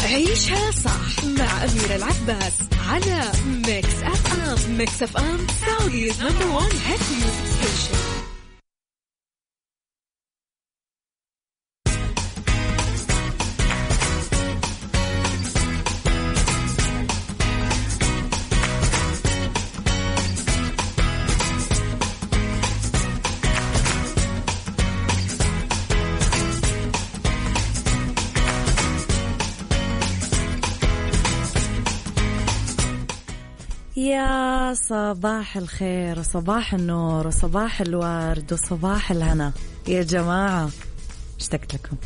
عيشها صح مع أميرة العباس على ميكس أف أم. ميكس أف أم سعوديز نمبر 1 هيت ميوزك ستيشن. يا صباح الخير وصباح النور وصباح الورد وصباح الهنا يا جماعة، اشتقت لكم.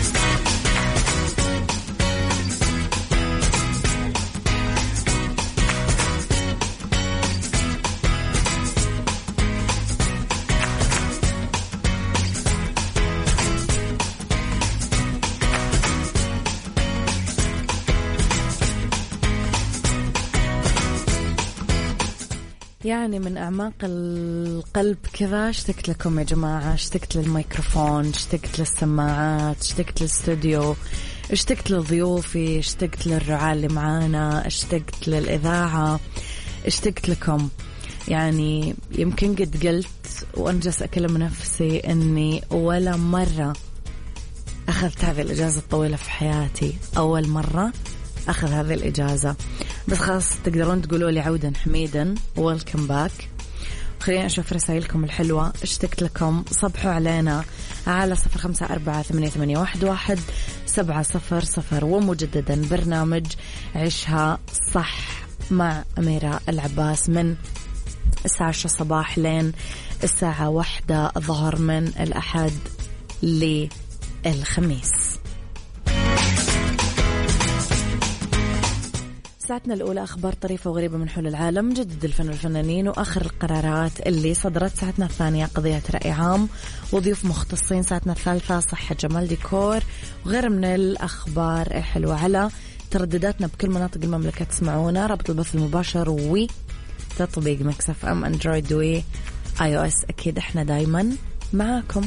يعني من أعماق القلب كذا اشتقت لكم يا جماعة، اشتقت للميكروفون، اشتقت للسماعات، اشتقت للاستوديو، اشتقت لضيوفي، اشتقت للرعاة اللي معانا، اشتقت للإذاعة، اشتقت لكم. يعني يمكن قد قلت وأنا جالسة أكلم نفسي أني ولا مرة أخذت هذه الإجازة الطويلة في حياتي، أول مرة أخذ هذه الإجازة. بس خلاص تقدرون تقولوا لي عودا حميدا، ويلكم باك. خلينا أشوف رسائلكم الحلوة. اشتقت لكم، صبحوا علينا على 0548811700. ومجددا برنامج عيشها صح مع أميرة العباس من الساعة 10 صباح لين الساعة 1 الظهر من الأحد للخميس. ساعتنا الأولى أخبار طريفة وغريبة من حول العالم، جدد الفن والفنانين وآخر القرارات اللي صدرت. ساعتنا الثانية قضية رأي عام وضيوف مختصين. ساعتنا الثالثة صحة جمال ديكور وغير من الأخبار الحلوة. على تردداتنا بكل مناطق المملكة تسمعونا، رابط البث المباشر وتطبيق ميكس أف أم أندرويد و iOS. أكيد إحنا دايما معاكم.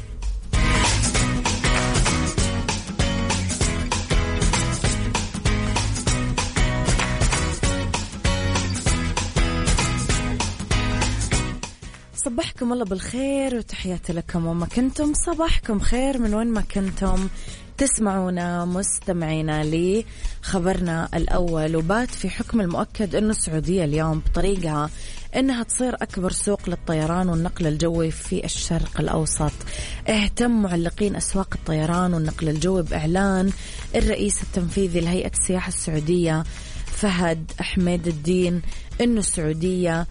صبحكم الله بالخير وتحياتي لكم وما كنتم. صباحكم خير من وين ما كنتم تسمعونا مستمعينا لي. خبرنا الأول، وبات في حكم المؤكد أنه السعودية اليوم بطريقها أنها تصير أكبر سوق للطيران والنقل الجوي في الشرق الأوسط. اهتم معلقين أسواق الطيران والنقل الجوي بإعلان الرئيس التنفيذي لهيئة السياحة السعودية فهد أحمد الدين أنه السعودية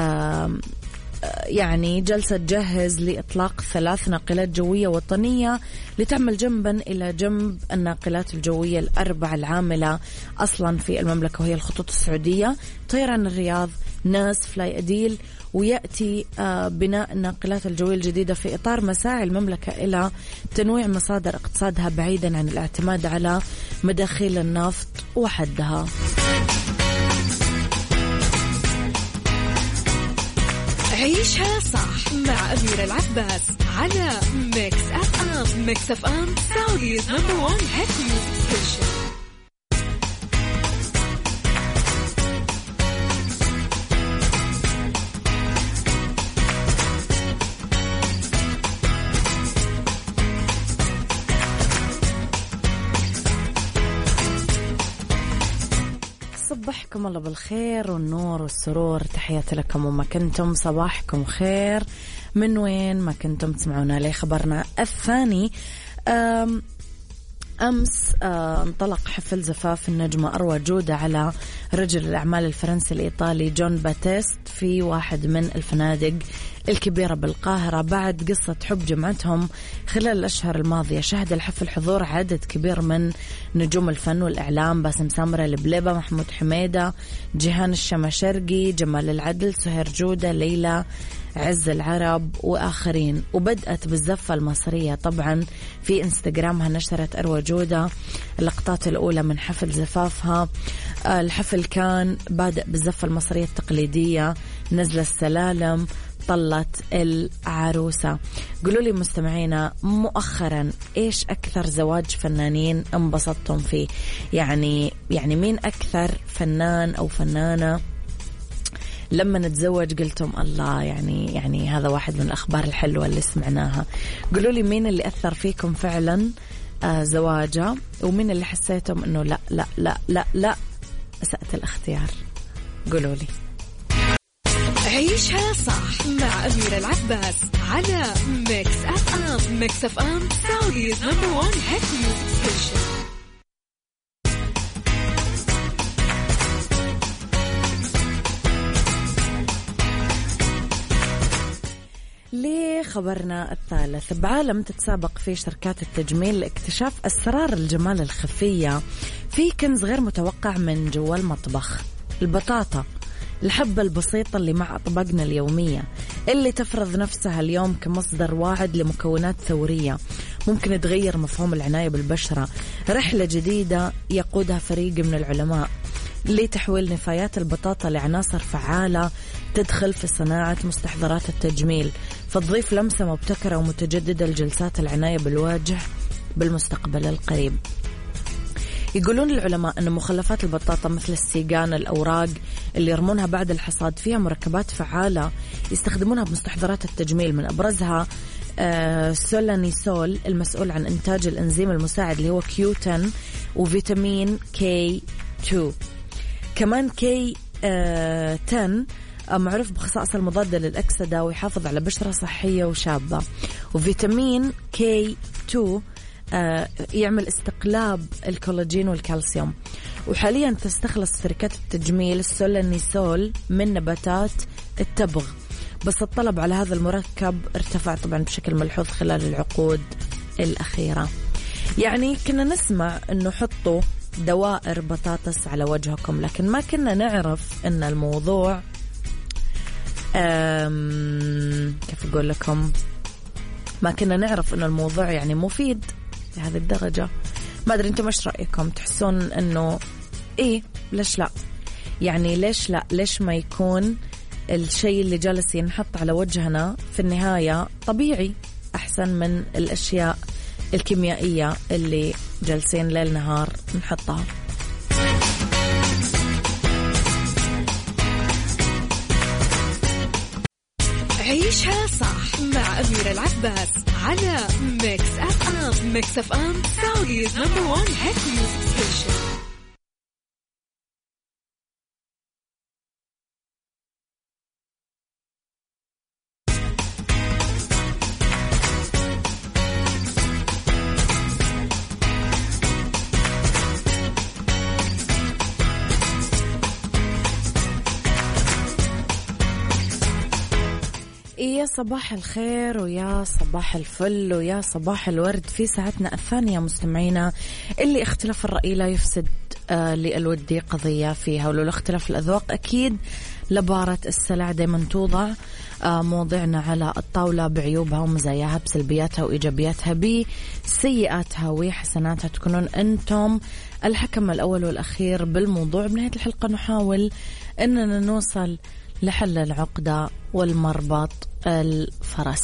يعني جلسة تجهز لإطلاق 3 ناقلات جوية وطنية لتعمل جنبا إلى جنب الناقلات الجوية الأربع العاملة أصلا في المملكة، وهي الخطوط السعودية، طيران الرياض، ناس، فلاي أديل. ويأتي بناء الناقلات الجوية الجديدة في إطار مساعي المملكة إلى تنويع مصادر اقتصادها بعيدا عن الاعتماد على مداخيل النفط وحدها. عيشها صح مع أميرة العباس على ميكس أف أم. ميكس أف أم سعوديز نمبر 1 هيت ميوزك ستيشن. صبحكم الله بالخير والنور والسرور، تحياتي لكم وما كنتم. صباحكم خير من وين ما كنتم تسمعونا لي. خبرنا الثاني، أمس انطلق حفل زفاف النجمة أروى جودة على رجل الأعمال الفرنسي الإيطالي جون باتيست في واحد من الفنادق الكبيرة بالقاهرة بعد قصة حب جمعتهم خلال الأشهر الماضية. شهد الحفل حضور عدد كبير من نجوم الفن والإعلام، باسم سامرة البليبة، محمود حميدة، جيهان الشماشرقي، جمال العدل، سهير جودة، ليلى عز العرب وآخرين. وبدأت بالزفة المصرية. طبعا في انستغرامها نشرت أروى جودة اللقطات الأولى من حفل زفافها. الحفل كان بادئ بالزفة المصرية التقليدية، نزل السلالم، طلة العروسة. قولوا لي مستمعينا مؤخرا إيش أكثر زواج فنانين انبسطتم فيه؟ يعني مين أكثر فنان أو فنانة لما نتزوج قلتم الله يعني هذا واحد من الأخبار الحلوة اللي سمعناها. قولوا لي مين اللي أثر فيكم فعلا زواجه، ومين اللي حسيتم إنه لا لا لا لا لا أسأت الاختيار. قولوا لي. عيشها صح مع أميرة العباس على ميكس أف أم. ميكس أف أم سعوديز نمبر 1 هيت ميوزك ستيشن. لخبرنا الثالث، بعالم تتسابق فيه شركات التجميل لاكتشاف أسرار الجمال الخفية في كنز غير متوقع من جوا المطبخ. البطاطا، الحبة البسيطة اللي مع أطباقنا اليومية، اللي تفرض نفسها اليوم كمصدر واعد لمكونات ثورية ممكن تغير مفهوم العناية بالبشرة. رحلة جديدة يقودها فريق من العلماء لتحويل نفايات البطاطا لعناصر فعالة تدخل في صناعة مستحضرات التجميل، فتضيف لمسة مبتكرة ومتجددة لجلسات العناية بالوجه بالمستقبل القريب. يقولون العلماء أن مخلفات البطاطا مثل السيجان، الأوراق اللي يرمونها بعد الحصاد فيها مركبات فعالة يستخدمونها بمستحضرات التجميل، من أبرزها سولانيسول المسؤول عن إنتاج الإنزيم المساعد اللي هو Q10، وفيتامين K2. كمان K10 معروف بخصائص المضادة للأكسدة ويحافظ على بشرة صحية وشابة، وفيتامين K2 يعمل استقلاب الكولاجين والكالسيوم. وحاليا تستخلص شركات التجميل السولانيسول من نباتات التبغ، بس الطلب على هذا المركب ارتفع طبعا بشكل ملحوظ خلال العقود الأخيرة. يعني كنا نسمع أنه حطوا دوائر بطاطس على وجهكم، لكن ما كنا نعرف أن الموضوع كيف أقول لكم، ما كنا نعرف أن الموضوع يعني مفيد لهذه الدرجة. ما أدري أنتم إيش رأيكم؟ تحسون أنه إيه ليش لا؟ يعني ليش لا؟ ليش ما يكون الشيء اللي جالس ينحط على وجهنا في النهاية طبيعي أحسن من الأشياء الكيميائية اللي جالسين ليل نهار نحطها. عيشها صح مع أميرة العباس على ميكس أف أم. ميكس أف أم سعوديز نمبر 1 هيت ميوزك ستيشن. يا صباح الخير ويا صباح الفل ويا صباح الورد في ساعتنا الثانية مستمعينا، اللي اختلاف الرأي لا يفسد للودي قضية فيها، ولو اختلاف الأذواق أكيد لبارة السلع دايما توضع مواضيعنا على الطاولة بعيوبها ومزاياها، بسلبياتها وإيجابياتها، بسيئاتها وحسناتها. تكونون أنتم الحكم الأول والأخير بالموضوع. بنهاية الحلقة نحاول أننا نوصل لحل العقدة والمربط الفرس.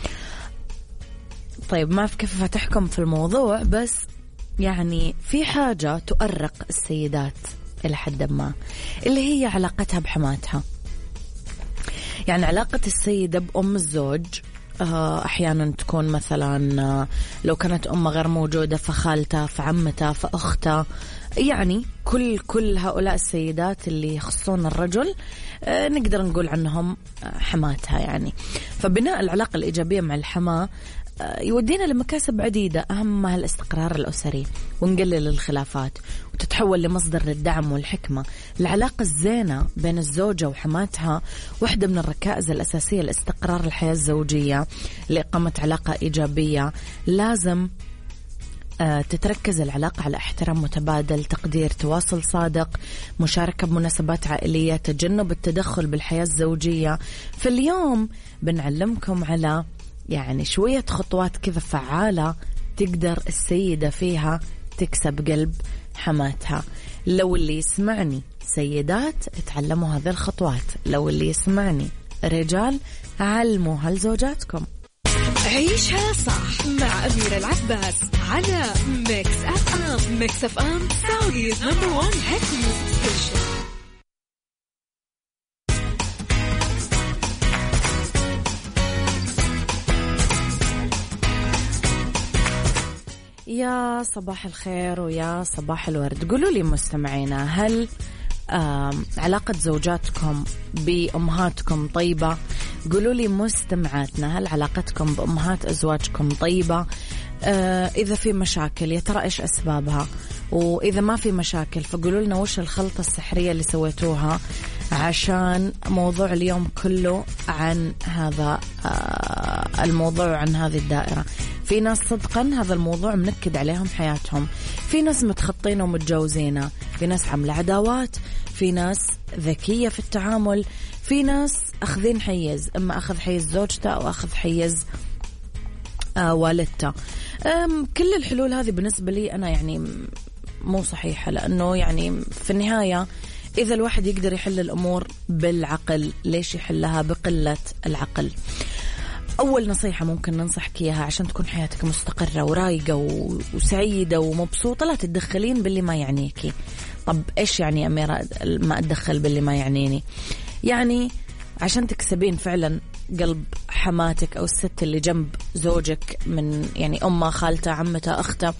طيب ما في كيف فتحكم في الموضوع، بس يعني في حاجة تؤرق السيدات إلى حد ما، اللي هي علاقتها بحماتها. يعني علاقة السيدة بأم الزوج أحيانا تكون مثلا لو كانت أمها غير موجودة فخالتها فعمتها فأختها، يعني كل هؤلاء السيدات اللي يخصون الرجل نقدر نقول عنهم حماتها. يعني فبناء العلاقة الإيجابية مع الحماة يودينا لمكاسب عديدة، أهمها الاستقرار الأسري ونقلل الخلافات، وتتحول لمصدر للدعم والحكمة. العلاقة الزينة بين الزوجة وحماتها واحدة من الركائز الأساسية لاستقرار الحياة الزوجية. لإقامة علاقة إيجابية لازم تتركز العلاقة على احترام متبادل، تقدير، تواصل صادق، مشاركة بمناسبات عائلية، تجنب التدخل بالحياة الزوجية. في اليوم بنعلمكم على يعني شوية خطوات كذا فعالة تقدر السيدة فيها تكسب قلب حماتها. لو اللي يسمعني سيدات اتعلموا هذه الخطوات، لو اللي يسمعني رجال علموها لزوجاتكم. عيشها صح مع أميرة العباس على ميكس أف أم. ميكس أف أم سعوديز نمبر 1 هيت ميوزك ستيشن. يا صباح الخير ويا صباح الورد. قولوا لي مستمعينا، هل علاقة زوجاتكم بأمهاتكم طيبة؟ قولوا لي مستمعاتنا، هل علاقتكم بأمهات أزواجكم طيبة؟ إذا في مشاكل يا ترى إيش أسبابها؟ وإذا ما في مشاكل فقولوا لنا وش الخلطة السحرية اللي سويتوها، عشان موضوع اليوم كله عن هذا الموضوع وعن هذه الدائرة. في ناس صدقا هذا الموضوع منكد عليهم حياتهم، في ناس متخطين ومتجوزين، في ناس عاملة عداوات، في ناس ذكية في التعامل، في ناس أخذين حيز، إما أخذ حيز زوجته أو أخذ حيز والدته. كل الحلول هذه بالنسبة لي أنا يعني مو صحيحة، لأنه يعني في النهاية إذا الواحد يقدر يحل الأمور بالعقل ليش يحلها بقلة العقل؟ أول نصيحة ممكن ننصحك إياها عشان تكون حياتك مستقرة ورايقة وسعيدة ومبسوطة، لا تتدخلين باللي ما يعنيكي. طب إيش يعني أميرة ما أتدخل باللي ما يعنيني؟ يعني عشان تكسبين فعلا قلب حماتك أو الست اللي جنب زوجك من يعني أمه، خالته، عمته، أخته،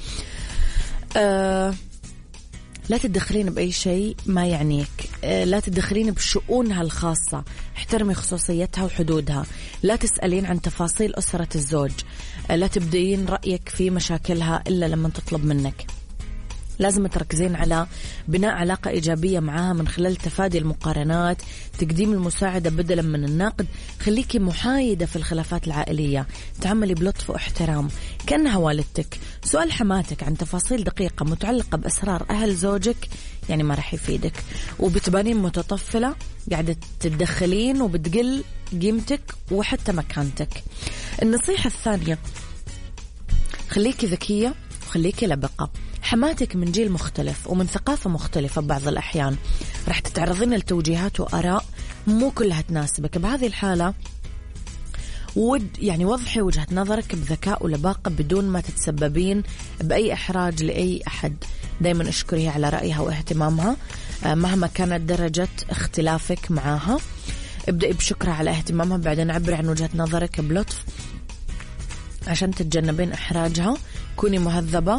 لا تتدخلين بأي شيء ما يعنيك، لا تتدخلين بشؤونها الخاصة، احترمي خصوصيتها وحدودها، لا تسألين عن تفاصيل أسرة الزوج، لا تبدين رأيك في مشاكلها إلا لما تطلب منك. لازم تركزين على بناء علاقة إيجابية معها من خلال تفادي المقارنات، تقديم المساعدة بدلا من النقد، خليكي محايدة في الخلافات العائلية، تعملي بلطف واحترام كأنها والدتك. سؤال حماتك عن تفاصيل دقيقة متعلقة بأسرار أهل زوجك يعني ما رح يفيدك، وبتبانين متطفلة قاعدة تتدخلين وبتقل قيمتك وحتى مكانتك. النصيحة الثانية، خليكي ذكية وخليكي لبقة. حماتك من جيل مختلف ومن ثقافة مختلفة، بعض الأحيان رح تتعرضين لتوجيهات وآراء مو كلها تناسبك. بهذه الحالة يعني وضحي وجهة نظرك بذكاء ولباقة بدون ما تتسببين بأي إحراج لأي أحد. دايما اشكريها على رأيها واهتمامها مهما كانت درجة اختلافك معها. ابدأي بشكرها على اهتمامها، بعدين عبري عن وجهة نظرك بلطف عشان تتجنبين إحراجها. كوني مهذبة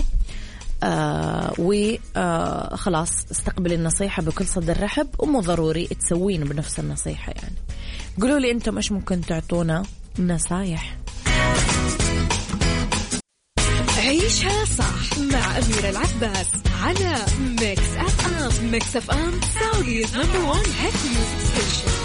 وخلاص استقبلي النصيحة بكل صدر رحب، ومو ضروري تسوين بنفس النصيحة. يعني قولوا لي أنتم إيش ممكن تعطونا نصايح. عيشها صح مع أميرة العباس على ميكس أف أم. ميكس أف أم سعوديز نمبر 1 هيت ميوزك ستيشن.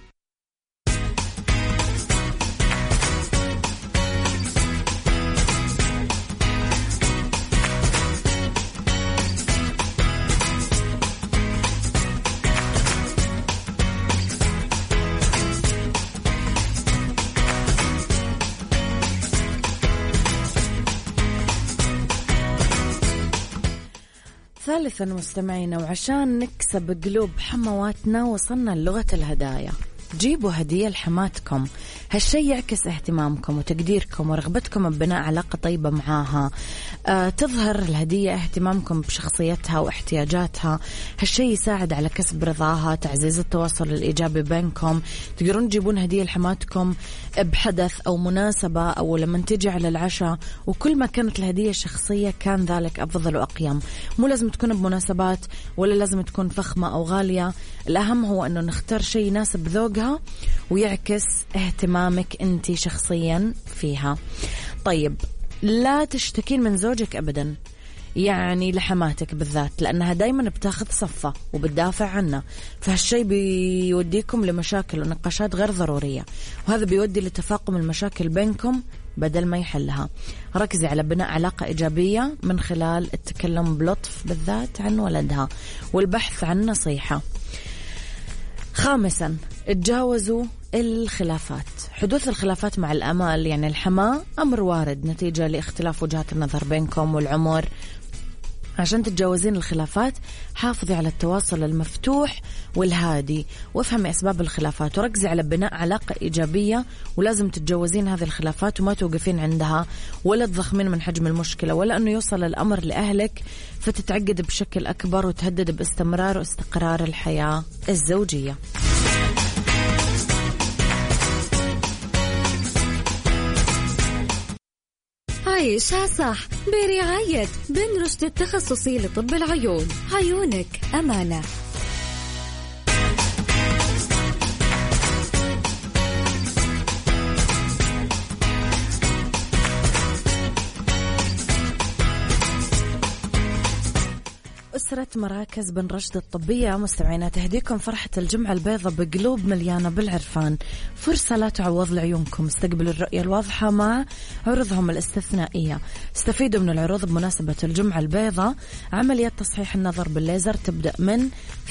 ثالثا مستمعينا، وعشان نكسب قلوب حمواتنا وصلنا للغة الهدايا. جيبوا هدية لحماتكم، هالشي يعكس اهتمامكم وتقديركم ورغبتكم ببناء علاقة طيبة معاها. تظهر الهدية اهتمامكم بشخصيتها واحتياجاتها. هالشي يساعد على كسب رضاها، تعزيز التواصل الإيجابي بينكم. تقدرون تجيبون هدية لحماتكم بحدث أو مناسبة أو لما تيجي على العشاء، وكل ما كانت الهدية شخصية كان ذلك أفضل وأقيم. مو لازم تكون بمناسبات ولا لازم تكون فخمة أو غالية، الأهم هو أنه نختار شيء يناسب ذوقها ويعكس اهتمامك أنت شخصيا فيها. طيب، لا تشتكين من زوجك أبدا، يعني لحماتك بالذات، لأنها دايما بتاخذ صفة وبتدافع عنه، فهالشي بيوديكم لمشاكل ونقاشات غير ضرورية، وهذا بيودي لتفاقم المشاكل بينكم بدل ما يحلها. ركزي على بناء علاقة إيجابية من خلال التكلم بلطف بالذات عن ولدها والبحث عن نصيحة. خامسا، تجاوزوا الخلافات. حدوث الخلافات مع الأمال يعني الحماة أمر وارد نتيجة لاختلاف وجهات النظر بينكم والعمر عشان تتجاوزين الخلافات حافظي على التواصل المفتوح والهادي، وافهمي أسباب الخلافات وركزي على بناء علاقة إيجابية. ولازم تتجاوزين هذه الخلافات وما توقفين عندها ولا تضخمين من حجم المشكلة، ولا أنه يوصل الأمر لأهلك فتتعقد بشكل أكبر وتهدد باستمرار واستقرار الحياة الزوجية. عيشها صح برعاية بن رشد التخصصي لطب العيون. عيونك أمانة. أسرة مراكز بن رشد الطبية مستمعينا تهديكم فرحة الجمعة البيضاء بقلوب مليانة بالعرفان. فرصة لا تعوض لعيونكم. استقبلوا الرؤية الواضحة مع عروضهم الاستثنائية. استفيدوا من العروض بمناسبة الجمعة البيضاء. عمليات تصحيح النظر بالليزر تبدأ من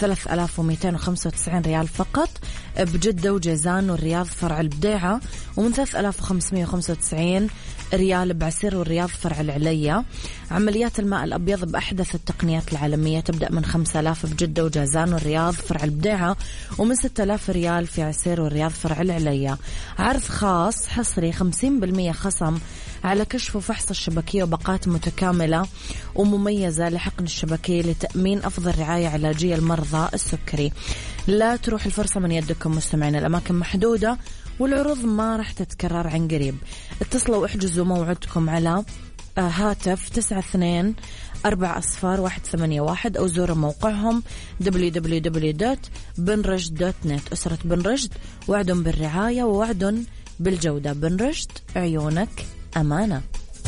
3295 ريال فقط بجدة وجيزان والرياض فرع البديعة، ومن 3595 ريال بعسير والرياض فرع العليا. عمليات الماء الأبيض بأحدث التقنيات العالمية تبدأ من 5000 بجدة وجازان والرياض فرع البديعة، ومن 6000 ريال في عسير والرياض فرع العليا. عرض خاص حصري 50% خصم على كشف وفحص الشبكية وباقات متكاملة ومميزة لحقن الشبكية لتأمين أفضل رعاية علاجية لمرضى السكري. لا تروح الفرصة من يدكم مستمعين، الأماكن محدودة والعروض ما راح تتكرر عن قريب. اتصلوا واحجزوا موعدكم على هاتف 92400181 أو زوروا موقعهم www.benrjd.net. أسرة بن رشد وعد بالرعاية ووعد بالجودة. بن رشد عيونك أمانة.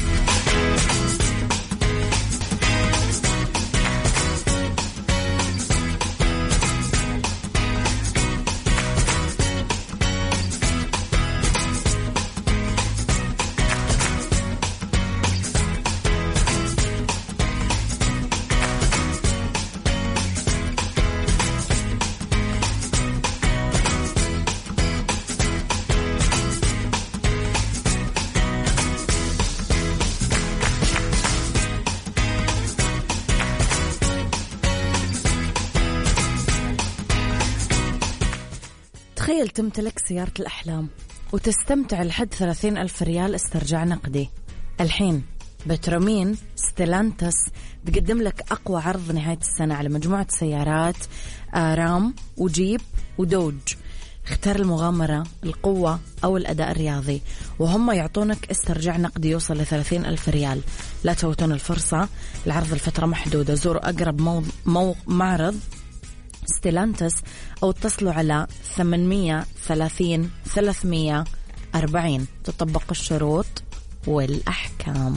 تخيل تمتلك سيارة الأحلام وتستمتع لحد 30,000 ريال استرجاع نقدي. الحين بترومين ستيلانتس تقدم لك أقوى عرض نهاية السنة على مجموعة سيارات رام وجيب ودوج. اختار المغامرة، القوة أو الأداء الرياضي، وهم يعطونك استرجاع نقدي يوصل ل30,000 ريال. لا تفوتون الفرصة، العرض الفترة محدودة. زوروا أقرب معرض ستيلانتس أو اتصلوا على 830 340. تطبق الشروط والأحكام.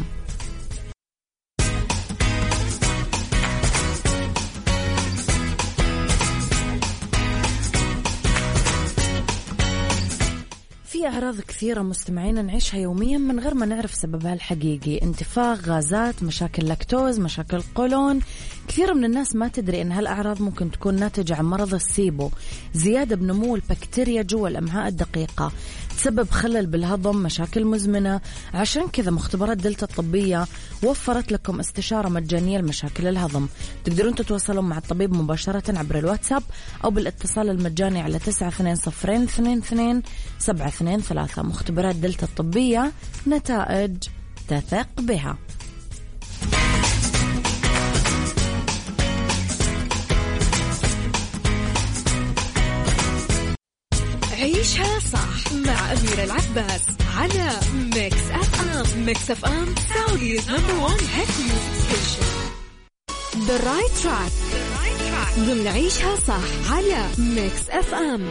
في أعراض كثيرة مستمعين نعيشها يوميا من غير ما نعرف سببها الحقيقي. انتفاخ، غازات، مشاكل لاكتوز، مشاكل قولون. كثير من الناس ما تدري أن هالأعراض ممكن تكون ناتجة عن مرض السيبو، زيادة بنمو البكتيريا جوا الأمعاء الدقيقة، تسبب خلل بالهضم، مشاكل مزمنة. عشان كذا مختبرات دلتا الطبية وفرت لكم استشارة مجانية لمشاكل الهضم. تقدرون تتواصلوا مع الطبيب مباشرة عبر الواتساب أو بالاتصال المجاني على 92022723. مختبرات دلتا الطبية، نتائج تثق بها. عيشها صح مع أميرة العباس على ميكس أف أم. ميكس أف أم سعوديز نمبر 1 هيت ميوزك ستيشن. The right track ضمن عيشها صح على ميكس أف أم.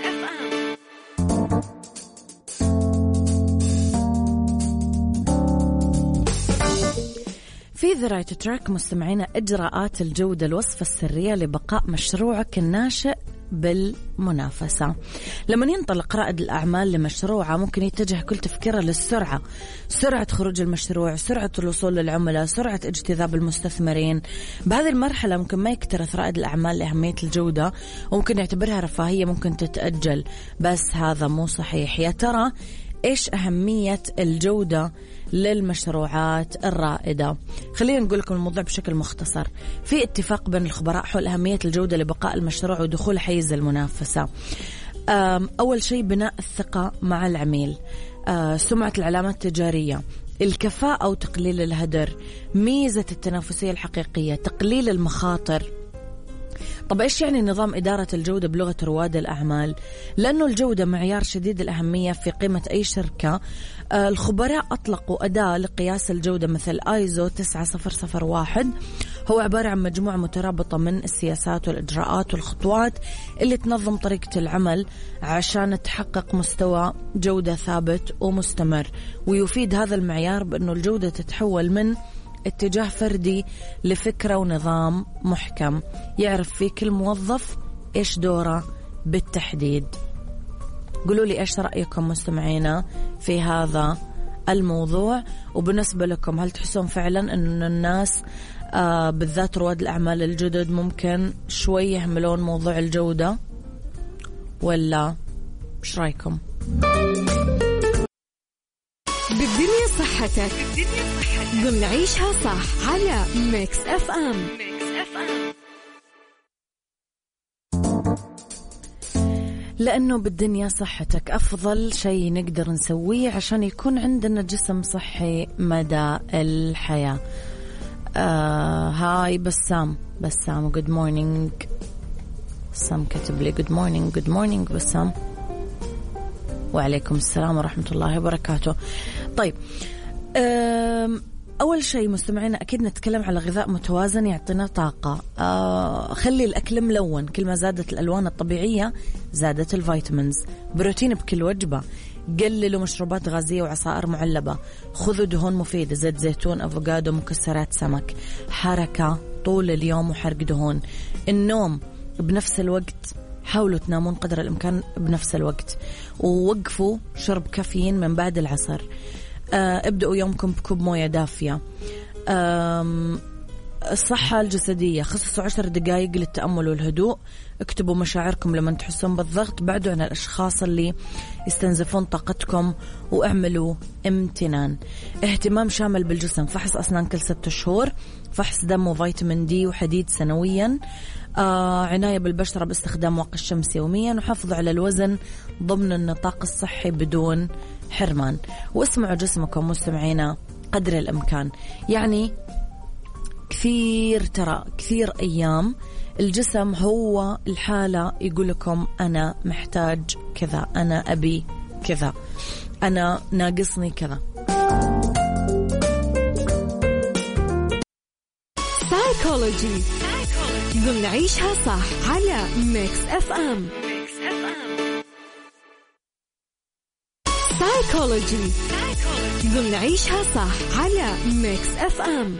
في The Right Track مستمعينا إجراءات الجودة، الوصفة السرية لبقاء مشروعك الناشئ بالمنافسة. لما ينطلق رائد الأعمال لمشروعه ممكن يتجه كل تفكيره للسرعة، سرعة خروج المشروع، سرعة الوصول للعملاء، سرعة اجتذاب المستثمرين. بهذه المرحلة ممكن ما يكترث رائد الأعمال لأهمية الجودة وممكن يعتبرها رفاهية ممكن تتأجل، بس هذا مو صحيح. يا ترى إيش أهمية الجودة للمشروعات الرائدة. خلينا نقول لكم الموضوع بشكل مختصر. في اتفاق بين الخبراء حول أهمية الجودة لبقاء المشروع ودخول حيز المنافسة. أول شيء بناء الثقة مع العميل، سمعة العلامات التجارية، الكفاءة وتقليل الهدر، ميزة التنافسية الحقيقية، تقليل المخاطر. طب إيش يعني نظام إدارة الجودة بلغة رواد الأعمال؟ لأنه الجودة معيار شديد الأهمية في قيمة أي شركة. الخبراء أطلقوا أداة لقياس الجودة مثل آيزو 9001. هو عبارة عن مجموعة مترابطة من السياسات والإجراءات والخطوات اللي تنظم طريقة العمل عشان تحقق مستوى جودة ثابت ومستمر. ويفيد هذا المعيار بأنه الجودة تتحول من اتجاه فردي لفكرة ونظام محكم يعرف فيه كل موظف إيش دوره بالتحديد. قولوا لي إيش رأيكم مستمعينا في هذا الموضوع، وبالنسبة لكم هل تحسون فعلا أن الناس بالذات رواد الأعمال الجدد ممكن شوي يهملون موضوع الجودة ولا إيش رأيكم؟ بالدنيا صحتك ضمن عيشها صح على ميكس اف ام. لأنه بالدنيا صحتك أفضل شيء نقدر نسويه عشان يكون عندنا جسم صحي مدى الحياة. هاي بسام good morning. بسام كتب لي good morning بسام. وعليكم السلام ورحمة الله وبركاته. طيب أول شيء مستمعينا أكيد نتكلم على غذاء متوازن يعطينا طاقة. خلي الأكل ملون، كل ما زادت الألوان الطبيعية زادت الفيتامينز. بروتين بكل وجبة، قللوا مشروبات غازية وعصائر معلبة، خذوا دهون مفيدة زيت زيتون أفوكادو مكسرات سمك. حركة طول اليوم وحرق دهون. النوم بنفس الوقت، حاولوا تنامون قدر الإمكان بنفس الوقت، ووقفوا شرب كافيين من بعد العصر. ابدأوا يومكم بكوب موية دافية. الصحة الجسدية، خصصوا 10 دقائق للتأمل والهدوء. اكتبوا مشاعركم لما تحسون بالضغط. بعدوا عن الأشخاص اللي يستنزفون طاقتكم، واعملوا امتنان. اهتمام شامل بالجسم، فحص أسنان كل 6 شهور، فحص دم وفيتامين دي وحديد سنويا. عناية بالبشرة باستخدام واقي الشمس يوميا، وحافظوا على الوزن ضمن النطاق الصحي بدون حرمان. واسمعوا جسمكم مستمعينا قدر الإمكان. يعني كثير أيام الجسم هو الحالة يقول لكم أنا محتاج كذا، أنا أبي كذا، أنا ناقصني كذا. سايكولوجي ضمن عيشها صح على ميكس اف ام. سايكولوجي ضمن عيشها صح على ميكس اف ام.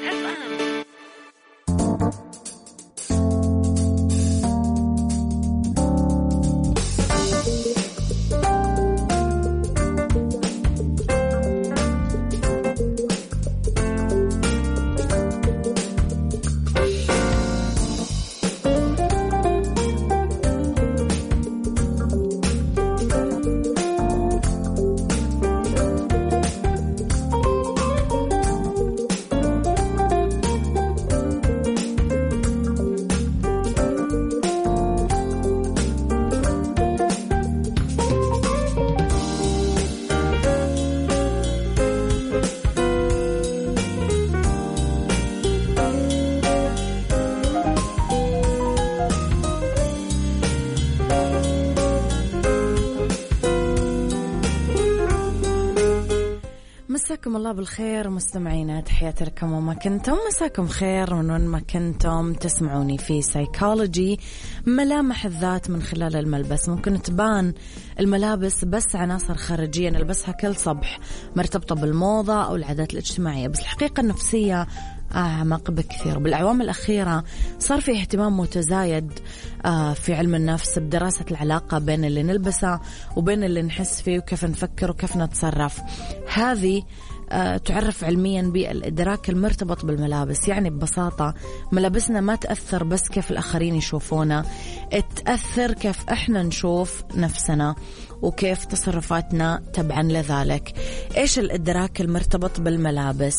مساكم الله بالخير مستمعينا، تحياتي لكم وما كنتم. مساكم خير من وين ما كنتم تسمعوني في سايكولوجي. ملامح الذات من خلال الملبس. ممكن تبان الملابس بس عناصر خارجية نلبسها كل صبح مرتبطة بالموضة أو العادات الاجتماعية، بس الحقيقة النفسية أعمق بكثير. بالأعوام الأخيرة صار في اهتمام متزايد في علم النفس بدراسة العلاقة بين اللي نلبسه وبين اللي نحس فيه وكيف نفكر وكيف نتصرف. هذه تعرف علميا بالإدراك المرتبط بالملابس. يعني ببساطة ملابسنا ما تأثر بس كيف الآخرين يشوفونا، تأثر كيف إحنا نشوف نفسنا وكيف تصرفاتنا تبعا لذلك. إيش الإدراك المرتبط بالملابس؟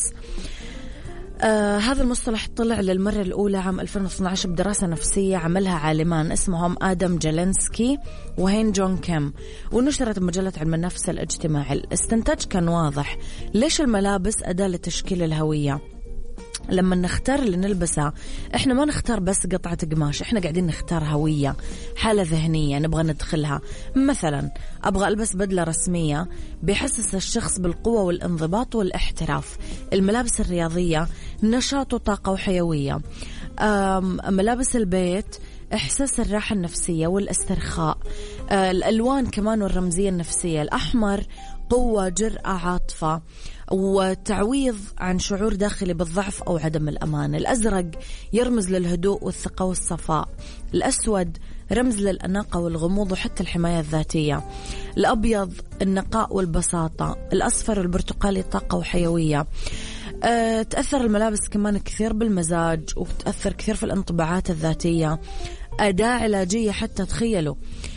هذا المصطلح طلع للمرة الأولى عام 2012 بدراسة نفسية عملها عالمان اسمهم آدم جالينسكي وهين جون كيم، ونشرت بمجلة علم النفس الاجتماعي. الاستنتاج كان واضح، ليش الملابس أداة لتشكيل الهوية؟ لما نختار اللي نلبسها احنا ما نختار بس قطعة قماش، احنا قاعدين نختار هوية، حالة ذهنية نبغى ندخلها. مثلا ابغى البس بدلة رسمية بيحسس الشخص بالقوة والانضباط والاحتراف. الملابس الرياضية نشاط وطاقة وحيوية. ملابس البيت إحساس الراحة النفسية والاسترخاء. الألوان كمان والرمزية النفسية، الأحمر قوة، جرأة، عاطفة وتعويض عن شعور داخلي بالضعف أو عدم الأمان. الأزرق يرمز للهدوء والثقة والصفاء. الأسود رمز للأناقة والغموض وحتى الحماية الذاتية. الأبيض النقاء والبساطة. الأصفر والبرتقالي طاقة وحيوية. تأثر الملابس كمان كثير بالمزاج وتأثر كثير في الانطباعات الذاتية. أداة علاجية حتى، تخيلوا.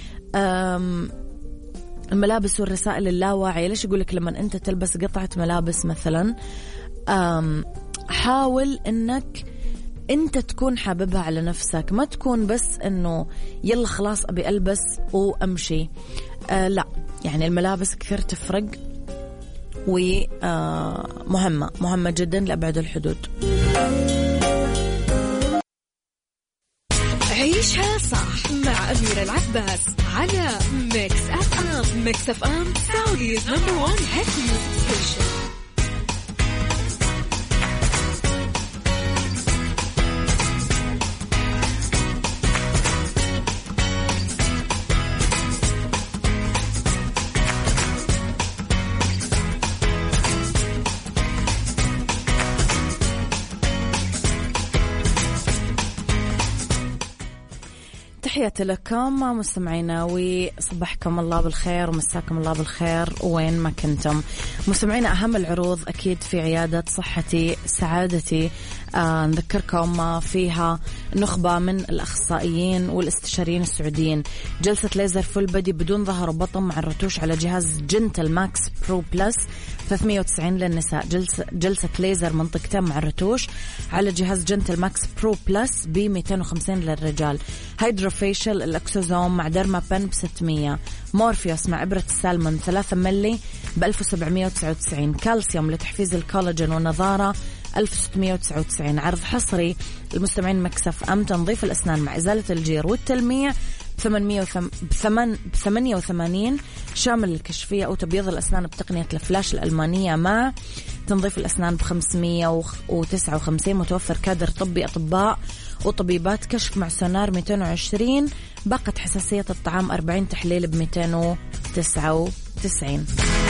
الملابس والرسائل اللاواعية. ليش يقولك لما أنت تلبس قطعة ملابس مثلا حاول أنك أنت تكون حاببها على نفسك، ما تكون بس أنه يلا خلاص أبي ألبس وأمشي. لا، يعني الملابس كثير تفرق ومهمة جدا لأبعد الحدود. عيشها صح مع أميرة العباس على ميكس أف أم. ميكس أف أم سعوديز نمبر 1 هيت ميوزك ستيشن. تحياتي لكم مستمعينا وصبحكم الله بالخير ومساكم الله بالخير وين ما كنتم. مستمعينا، أهم العروض أكيد في عيادة صحتي سعادتي، نذكركم فيها نخبة من الأخصائيين والاستشاريين السعوديين. جلسة ليزر فول بدي بدون ظهر وبطن مع الرتوش على جهاز جنتل ماكس برو بلس 390 للنساء. جلسة ليزر منطقتين مع الرتوش على جهاز جنتل ماكس برو بلس ب 250 للرجال. هيدروفيشل الأكسوزوم مع درما بن ب 600. مورفيوس مع إبرة السالمون 3 ملي ب 1799. كالسيوم لتحفيز الكولاجين والنضارة 1699. عرض حصري المستمعين مكسف أم تنظيف الأسنان مع إزالة الجير والتلميع ب 88 شامل الكشفية أو تبييض الأسنان بتقنية الفلاش الألمانية مع تنظيف الأسنان ب 559. متوفر كادر طبي أطباء وطبيبات، كشف مع سونار 220. باقة حساسية الطعام 40 تحليل ب 299.